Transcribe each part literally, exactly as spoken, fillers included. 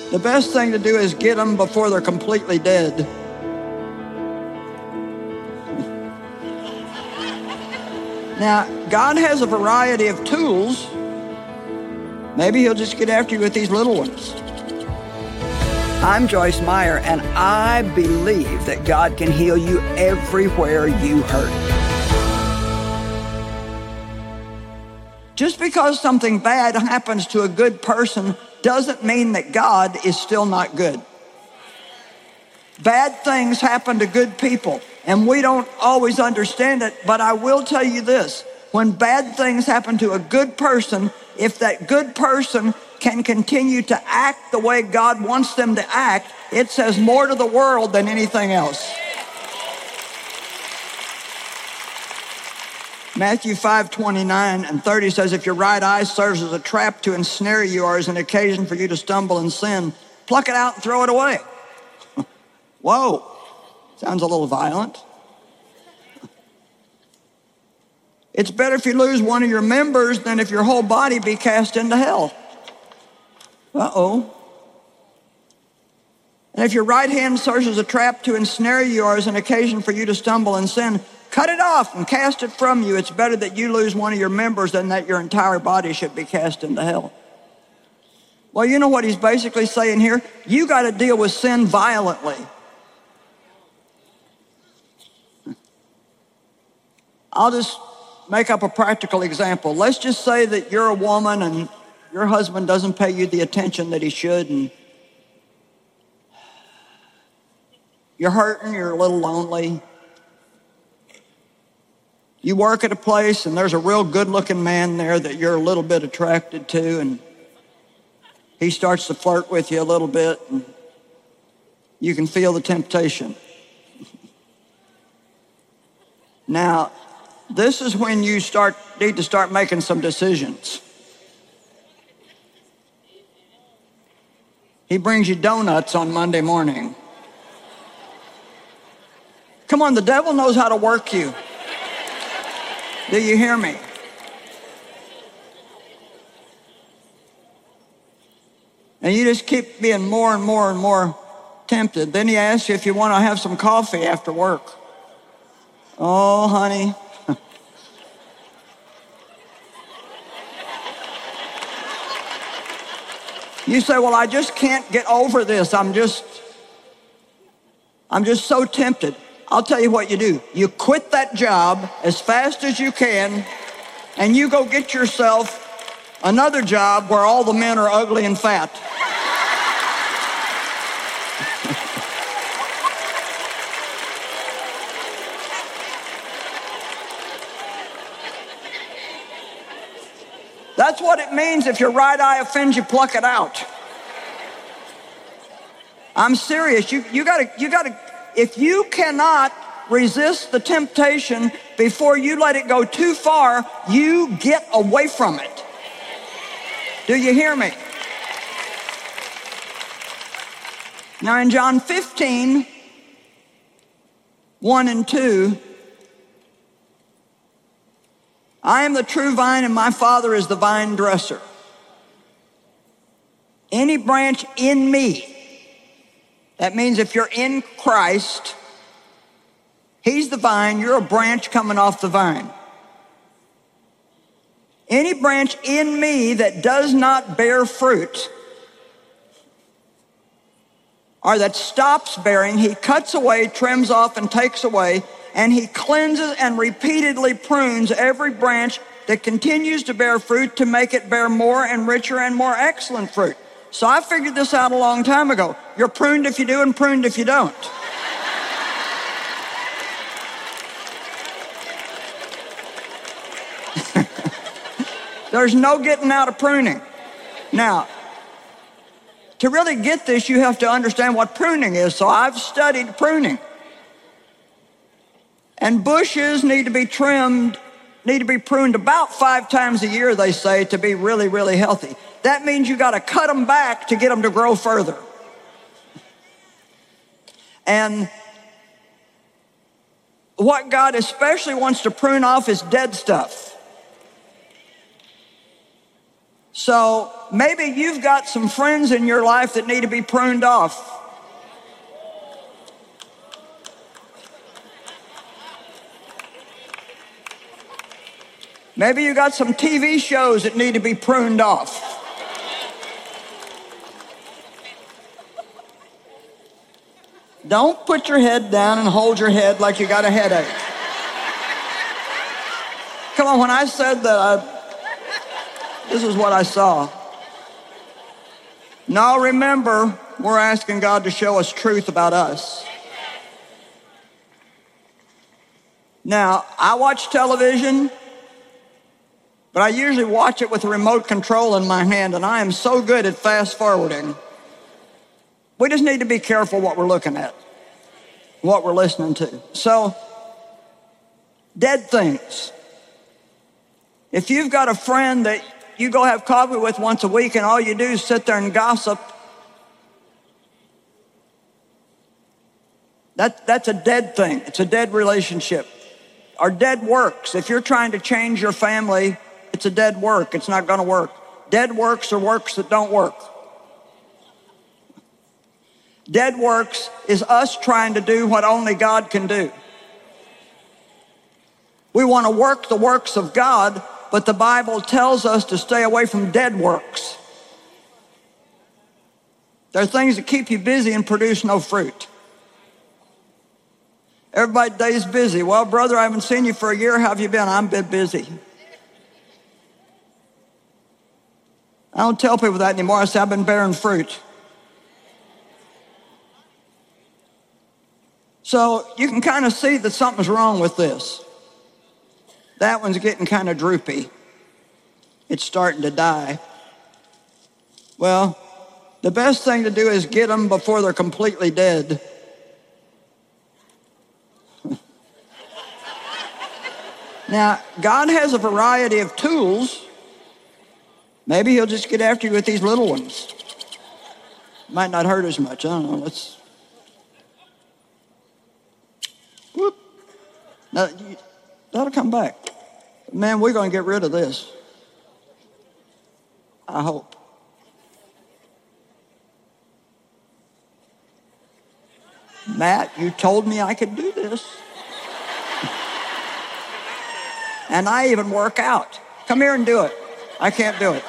The best thing to do is get them before they're completely dead. Now, God has a variety of tools. Maybe he'll just get after you with these little ones. I'm Joyce Meyer, and I believe that God can heal you everywhere you hurt. Just because something bad happens to a good person doesn't mean that God is still not good. Bad things happen to good people, and we don't always understand it, but I will tell you this. When bad things happen to a good person, if that good person can continue to act the way God wants them to act, it says more to the world than anything else. Matthew five, twenty-nine and thirty says, if your right eye serves as a trap to ensnare you or as an occasion for you to stumble and sin, pluck it out and throw it away. Whoa, sounds a little violent. It's better if you lose one of your members than if your whole body be cast into hell. Uh-oh. And if your right hand serves as a trap to ensnare you or as an occasion for you to stumble and sin, cut it off and cast it from you. It's better that you lose one of your members than that your entire body should be cast into hell. Well, you know what he's basically saying here? You got to deal with sin violently. I'll just make up a practical example. Let's just say that you're a woman and your husband doesn't pay you the attention that he should, and you're hurting, you're a little lonely. You work at a place and there's a real good-looking man there that you're a little bit attracted to, and he starts to flirt with you a little bit, and you can feel the temptation. Now, this is when you start need to start making some decisions. He brings you donuts on Monday morning. Come on, the devil knows how to work you. Do you hear me? And you just keep being more and more and more tempted. Then he asks you if you want to have some coffee after work. Oh, honey. You say, well, I just can't get over this. I'm just, I'm just so tempted. I'll tell you what you do. You quit that job as fast as you can, and you go get yourself another job where all the men are ugly and fat. That's what it means. If your right eye offends you, pluck it out. I'm serious. You, you gotta, you gotta, if you cannot resist the temptation before you let it go too far, you get away from it. Do you hear me? Now in John fifteen, one and two, I am the true vine and my Father is the vine dresser. Any branch in me, that means if you're in Christ, he's the vine, you're a branch coming off the vine. Any branch in me that does not bear fruit, or that stops bearing, he cuts away, trims off, and takes away, and he cleanses and repeatedly prunes every branch that continues to bear fruit to make it bear more and richer and more excellent fruit. So I figured this out a long time ago. You're pruned if you do and pruned if you don't. There's no getting out of pruning. Now, to really get this, you have to understand what pruning is. So I've studied pruning. And bushes need to be trimmed, need to be pruned about five times a year, they say, to be really, really healthy. That means you got to cut them back to get them to grow further. And what God especially wants to prune off is dead stuff. So maybe you've got some friends in your life that need to be pruned off. Maybe you got some T V shows that need to be pruned off. Don't put your head down and hold your head like you got a headache. Come on, when I said that, I, this is what I saw. Now remember, we're asking God to show us truth about us. Now, I watch television, but I usually watch it with a remote control in my hand, and I am so good at fast forwarding. We just need to be careful what we're looking at, what we're listening to. So, dead things. If you've got a friend that you go have coffee with once a week and all you do is sit there and gossip, that, that's a dead thing. It's a dead relationship. Or dead works. If you're trying to change your family, it's a dead work. It's not going to work. Dead works are works that don't work. Dead works is us trying to do what only God can do. We want to work the works of God, but the Bible tells us to stay away from dead works. There are things that keep you busy and produce no fruit. Everybody today's busy. Well, brother, I haven't seen you for a year. How have you been? I've been busy. I don't tell people that anymore. I say I've been bearing fruit. So you can kind of see that something's wrong with this. That one's getting kind of droopy. It's starting to die. Well, the best thing to do is get them before they're completely dead. Now, God has a variety of tools. Maybe he'll just get after you with these little ones. Might not hurt as much. I don't know. Let's. Whoop. Now, that'll come back. Man, we're going to get rid of this. I hope. Matt, you told me I could do this. And I even work out. Come here and do it. I can't do it.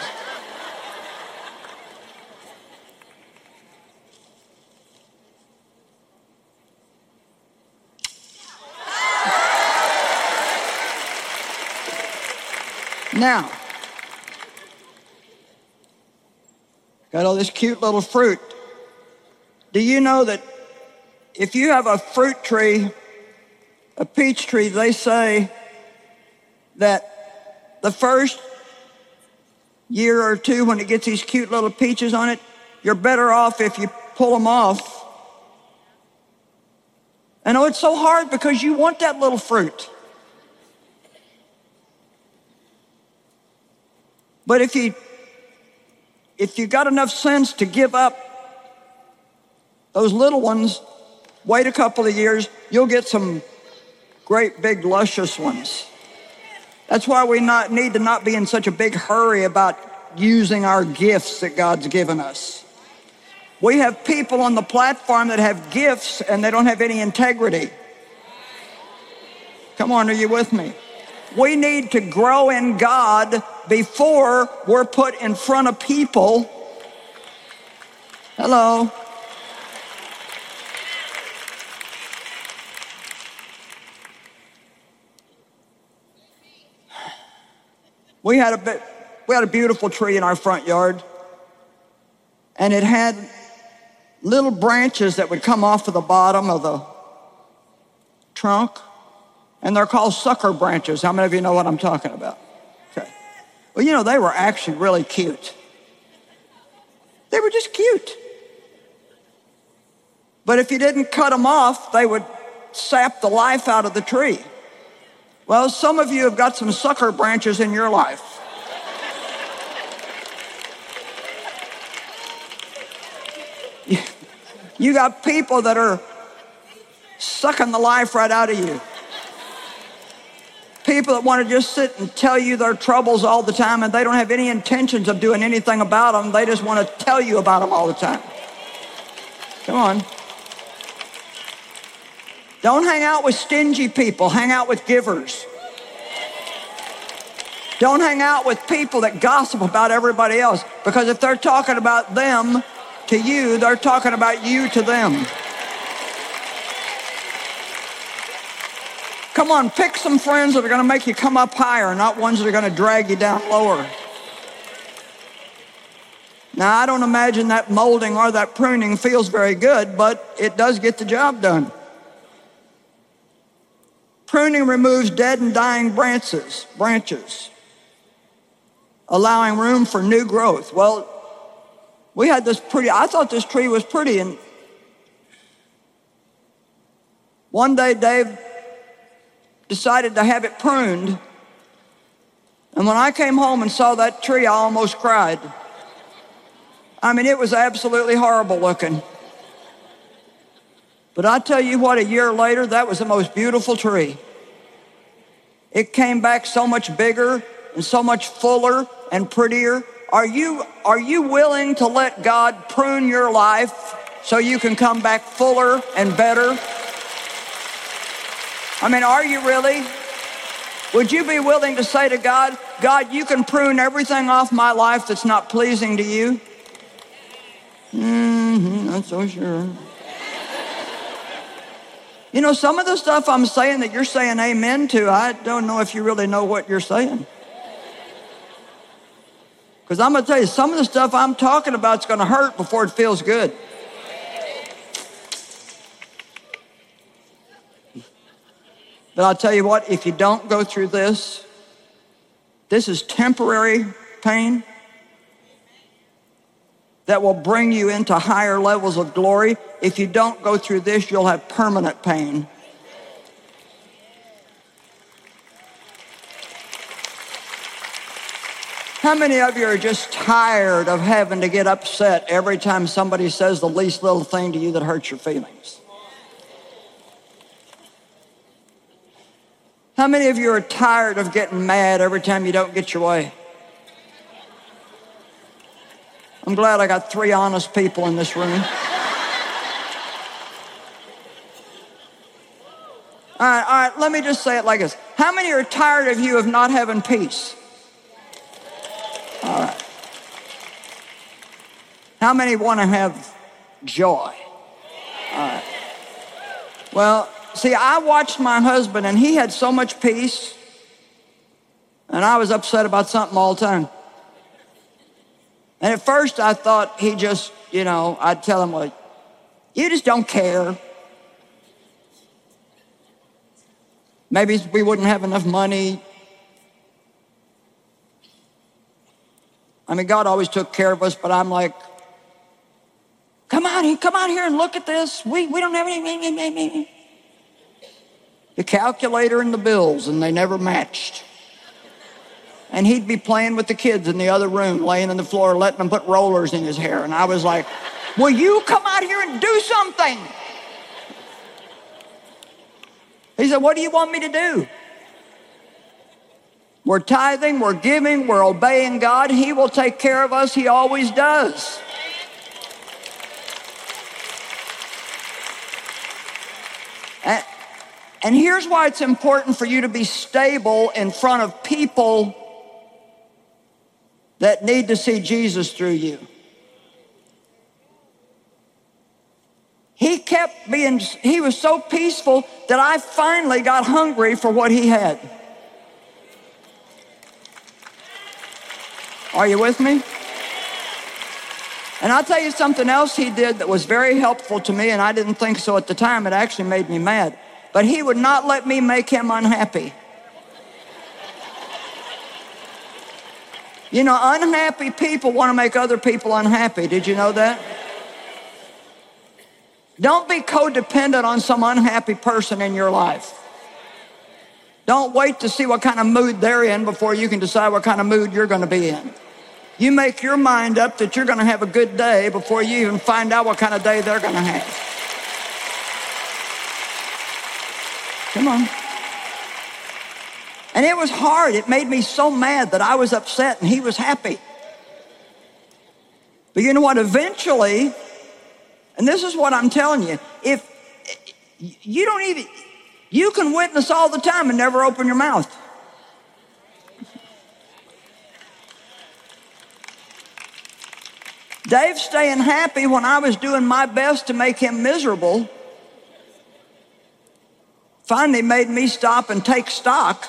Now, got all this cute little fruit. Do you know that if you have a fruit tree, a peach tree, they say that the first year or two when it gets these cute little peaches on it, you're better off if you pull them off. I know it's so hard because you want that little fruit. But if you if you got enough sense to give up those little ones, wait a couple of years, you'll get some great big luscious ones. That's why we not need to not be in such a big hurry about using our gifts that God's given us. We have people on the platform that have gifts and they don't have any integrity. Come on, are you with me? We need to grow in God before we're put in front of people. Hello. We had a bit, we had a beautiful tree in our front yard, and it had little branches that would come off of the bottom of the trunk, and they're called sucker branches. How many of you know what I'm talking about? Okay. Well, you know, they were actually really cute. They were just cute. But if you didn't cut them off, they would sap the life out of the tree. Well, some of you have got some sucker branches in your life. You got people that are sucking the life right out of you. People that want to just sit and tell you their troubles all the time, and they don't have any intentions of doing anything about them. They just want to tell you about them all the time. Come on. Don't hang out with stingy people. Hang out with givers. Don't hang out with people that gossip about everybody else, because if they're talking about them to you, they're talking about you to them. Come on, pick some friends that are going to make you come up higher, not ones that are going to drag you down lower. Now, I don't imagine that molding or that pruning feels very good, but it does get the job done. Pruning removes dead and dying branches, branches, allowing room for new growth. Well, we had this pretty, I thought this tree was pretty, and one day Dave decided to have it pruned, and when I came home and saw that tree, I almost cried. I mean, it was absolutely horrible looking. But I tell you what, a year later, that was the most beautiful tree. It came back so much bigger and so much fuller and prettier. Are you, are you willing to let God prune your life so you can come back fuller and better? I mean, are you really? Would you be willing to say to God, God, you can prune everything off my life that's not pleasing to you? Mm-hmm, not so sure. You know, some of the stuff I'm saying that you're saying amen to, I don't know if you really know what you're saying. Because I'm going to tell you, some of the stuff I'm talking about is going to hurt before it feels good. But I'll tell you what, if you don't go through this, this is temporary pain that will bring you into higher levels of glory. If you don't go through this, you'll have permanent pain. How many of you are just tired of having to get upset every time somebody says the least little thing to you that hurts your feelings? How many of you are tired of getting mad every time you don't get your way? I'm glad I got three honest people in this room. All right, all right, let me just say it like this. How many are tired of you of not having peace? All right. How many want to have joy? All right. Well, see, I watched my husband, and he had so much peace, and I was upset about something all the time. And at first I thought he just, you know, I'd tell him, like, you just don't care. Maybe we wouldn't have enough money. I mean, God always took care of us, but I'm like, come on, come out here and look at this. We, we don't have any. The calculator and the bills, and they never matched. And he'd be playing with the kids in the other room, laying on the floor, letting them put rollers in his hair. And I was like, will you come out here and do something? He said, what do you want me to do? We're tithing, we're giving, we're obeying God. He will take care of us. He always does. And, and here's why it's important for you to be stable in front of people that need to see Jesus through you. He kept being, he was so peaceful that I finally got hungry for what he had. Are you with me? And I'll tell you something else he did that was very helpful to me, and I didn't think so at the time. It actually made me mad. But he would not let me make him unhappy. You know, unhappy people want to make other people unhappy. Did you know that? Don't be codependent on some unhappy person in your life. Don't wait to see what kind of mood they're in before you can decide what kind of mood you're going to be in. You make your mind up that you're going to have a good day before you even find out what kind of day they're going to have. Come on. And it was hard. It made me so mad that I was upset and he was happy. But you know what? Eventually, and this is what I'm telling you, if you don't even, you can witness all the time and never open your mouth. Dave staying happy when I was doing my best to make him miserable finally made me stop and take stock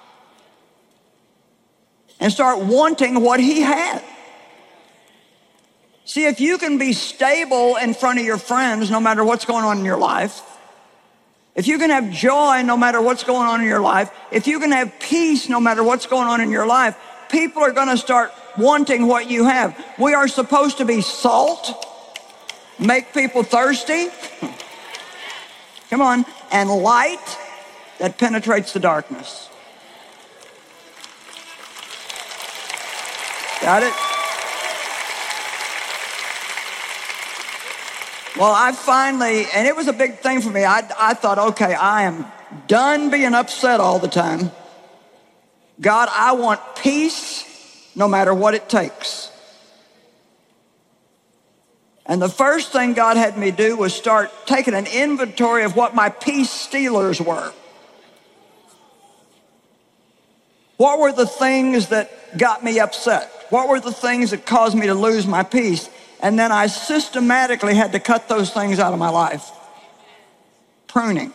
and start wanting what he had. See, if you can be stable in front of your friends no matter what's going on in your life, if you can have joy no matter what's going on in your life, if you can have peace no matter what's going on in your life, people are going to start wanting what you have. We are supposed to be salt, make people thirsty, come on, and light that penetrates the darkness. Got it? Well, I finally, and it was a big thing for me, I, I thought, okay, I am done being upset all the time. God, I want peace no matter what it takes. And the first thing God had me do was start taking an inventory of what my peace stealers were. What were the things that got me upset? What were the things that caused me to lose my peace? And then I systematically had to cut those things out of my life. Pruning.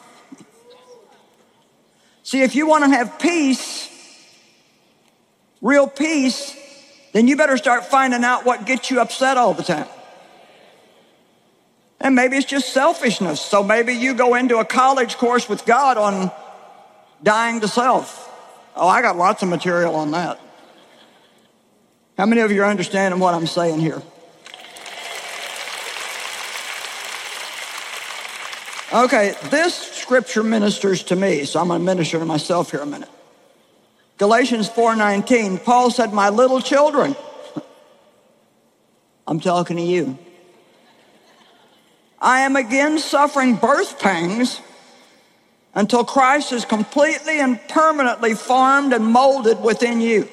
See, if you want to have peace, real peace, then you better start finding out what gets you upset all the time. And maybe it's just selfishness. So maybe you go into a college course with God on dying to self. Oh, I got lots of material on that. How many of you are understanding what I'm saying here? Okay, this scripture ministers to me, so I'm going to minister to myself here a minute. Galatians four nineteen, Paul said, my little children, I'm talking to you. I am again suffering birth pangs until Christ is completely and permanently formed and molded within you.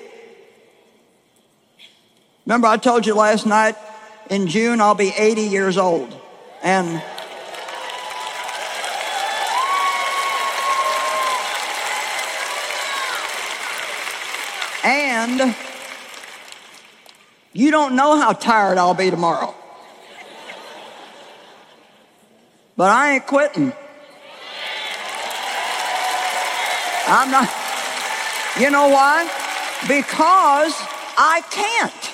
Remember I told you last night, in June I'll be eighty years old. And And you don't know how tired I'll be tomorrow. But I ain't quitting. I'm not. You know why? Because I can't.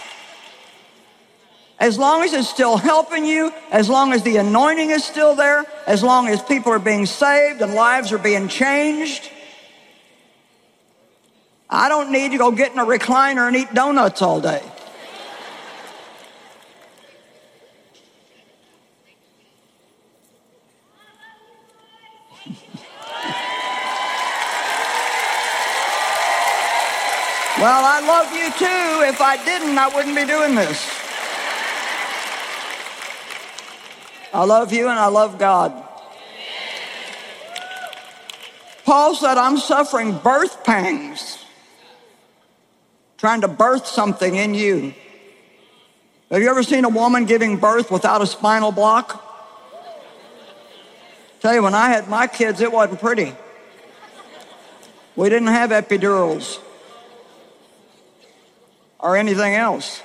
As long as it's still helping you, as long as the anointing is still there, as long as people are being saved and lives are being changed, I don't need to go get in a recliner and eat donuts all day. Well, I love you too. If I didn't, I wouldn't be doing this. I love you and I love God. Paul said, I'm suffering birth pangs, trying to birth something in you. Have you ever seen a woman giving birth without a spinal block? Tell you, when I had my kids, it wasn't pretty. We didn't have epidurals or anything else.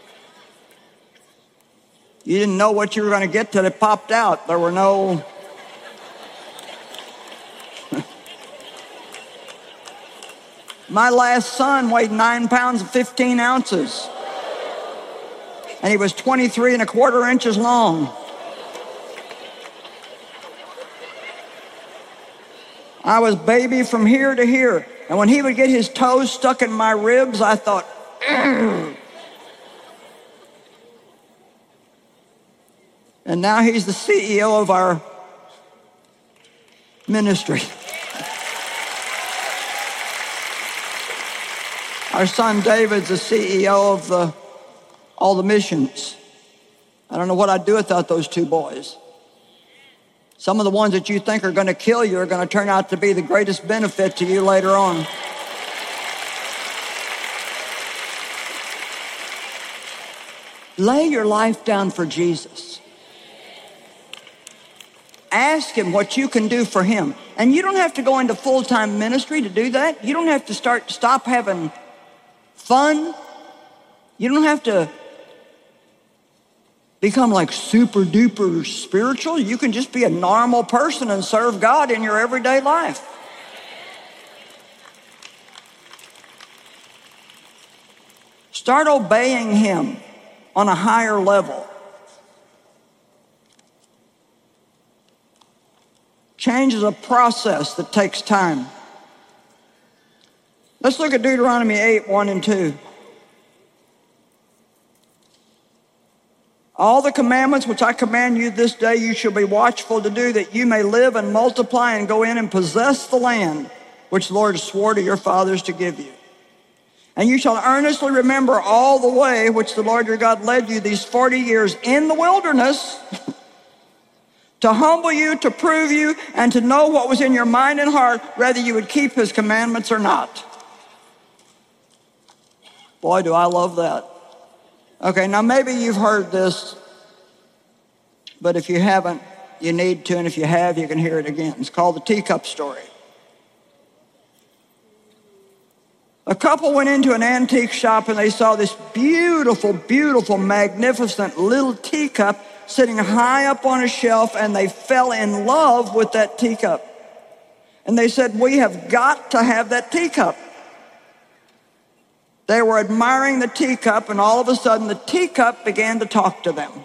You didn't know what you were going to get till it popped out. There were no... My last son weighed nine pounds and fifteen ounces. And he was twenty-three and a quarter inches long. I was baby from here to here. And when he would get his toes stuck in my ribs, I thought, ugh. And now he's the C E O of our ministry. Our son David's the C E O of the, all the missions. I don't know what I'd do without those two boys. Some of the ones that you think are going to kill you are going to turn out to be the greatest benefit to you later on. Lay your life down for Jesus. Ask him what you can do for him. And you don't have to go into full-time ministry to do that. You don't have to start, stop having fun. You don't have to become like super duper spiritual. You can just be a normal person and serve God in your everyday life. Start obeying him on a higher level. Change is a process that takes time. Let's look at Deuteronomy eight, one and two. All the commandments which I command you this day you shall be watchful to do, that you may live and multiply and go in and possess the land which the Lord swore to your fathers to give you. And you shall earnestly remember all the way which the Lord your God led you these forty years in the wilderness to humble you, to prove you, and to know what was in your mind and heart, whether you would keep his commandments or not. Boy, do I love that. Okay, now maybe you've heard this, but if you haven't, you need to, and if you have, you can hear it again. It's called the teacup story. A couple went into an antique shop and they saw this beautiful, beautiful, magnificent little teacup sitting high up on a shelf, and they fell in love with that teacup. And they said, we have got to have that teacup. They were admiring the teacup, and all of a sudden the teacup began to talk to them.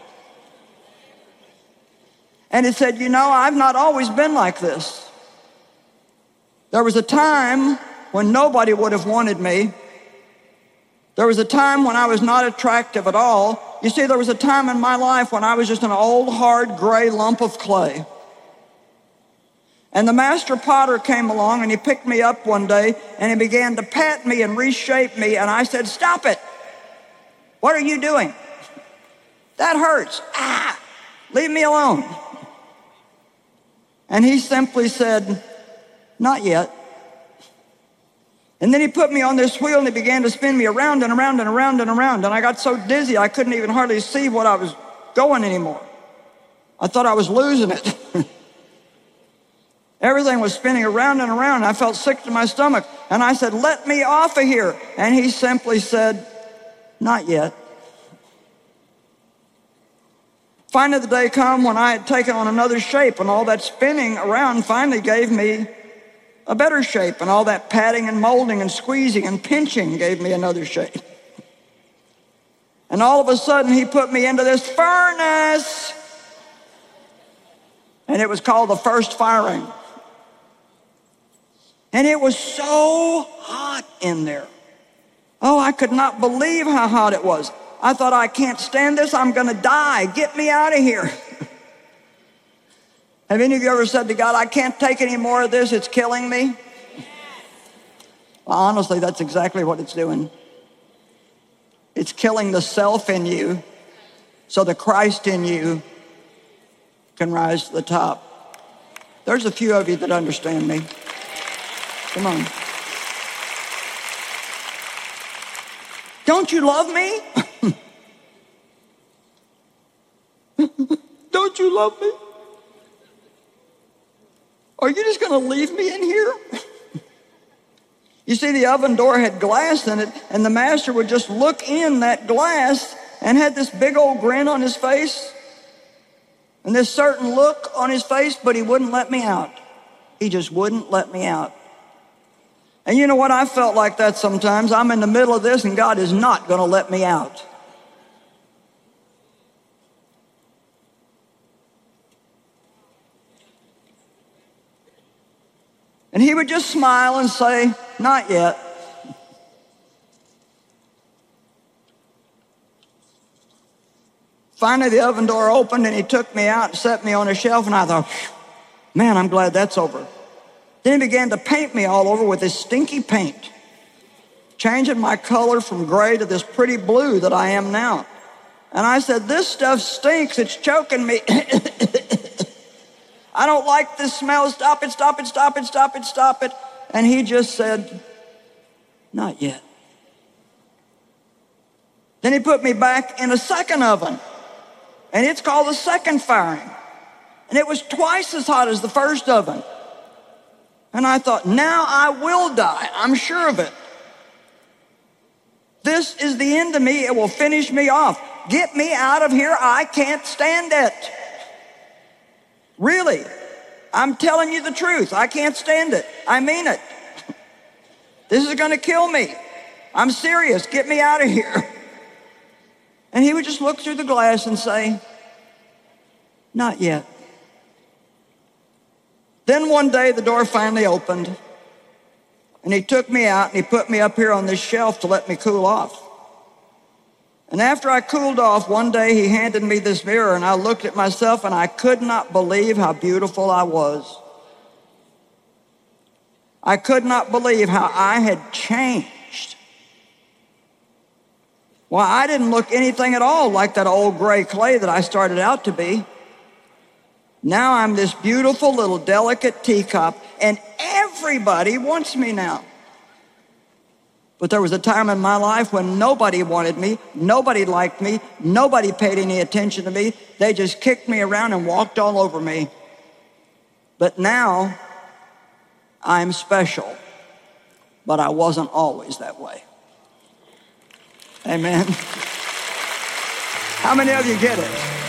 And it said, you know, I've not always been like this. There was a time when nobody would have wanted me. There was a time when I was not attractive at all. You see, there was a time in my life when I was just an old, hard, gray lump of clay. And the master potter came along and he picked me up one day and he began to pat me and reshape me, and I said, stop it. What are you doing? That hurts. Ah, leave me alone. And he simply said, not yet. And then he put me on this wheel and he began to spin me around and around and around and around. And I got so dizzy I couldn't even hardly see what I was going anymore. I thought I was losing it. Everything was spinning around and around. I felt sick to my stomach. And I said, let me off of here. And he simply said, not yet. Finally, the day come when I had taken on another shape, and all that spinning around finally gave me a better shape, and all that patting and molding and squeezing and pinching gave me another shape. And all of a sudden, he put me into this furnace, and it was called the first firing. And it was so hot in there. Oh, I could not believe how hot it was. I thought, I can't stand this. I'm going to die. Get me out of here. Have any of you ever said to God, I can't take any more of this, it's killing me? Well, honestly, that's exactly what it's doing. It's killing the self in you so the Christ in you can rise to the top. There's a few of you that understand me. Come on. Don't you love me? Don't you love me? Are you just going to leave me in here? You see, the oven door had glass in it, and the master would just look in that glass and had this big old grin on his face and this certain look on his face, but he wouldn't let me out. He just wouldn't let me out. And you know what? I felt like that sometimes. I'm in the middle of this, and God is not going to let me out. And he would just smile and say, not yet. Finally, the oven door opened and he took me out and set me on a shelf, and I thought, man, I'm glad that's over. Then he began to paint me all over with this stinky paint, changing my color from gray to this pretty blue that I am now. And I said, this stuff stinks, it's choking me. I don't like this smell. Stop it, stop it, stop it, stop it, stop it. And he just said, not yet. Then he put me back in a second oven, and it's called the second firing. And it was twice as hot as the first oven. And I thought, now I will die. I'm sure of it. This is the end of me. It will finish me off. Get me out of here. I can't stand it. Really. I'm telling you the truth. I can't stand it. I mean it. This is going to kill me. I'm serious. Get me out of here. And he would just look through the glass and say, not yet. Then one day the door finally opened, and he took me out and he put me up here on this shelf to let me cool off. And after I cooled off, one day he handed me this mirror, and I looked at myself and I could not believe how beautiful I was. I could not believe how I had changed. Well, I didn't look anything at all like that old gray clay that I started out to be. Now I'm this beautiful little delicate teacup, and everybody wants me now. But there was a time in my life when nobody wanted me, nobody liked me, nobody paid any attention to me. They just kicked me around and walked all over me. But now I'm special, but I wasn't always that way. Amen. How many of you get it?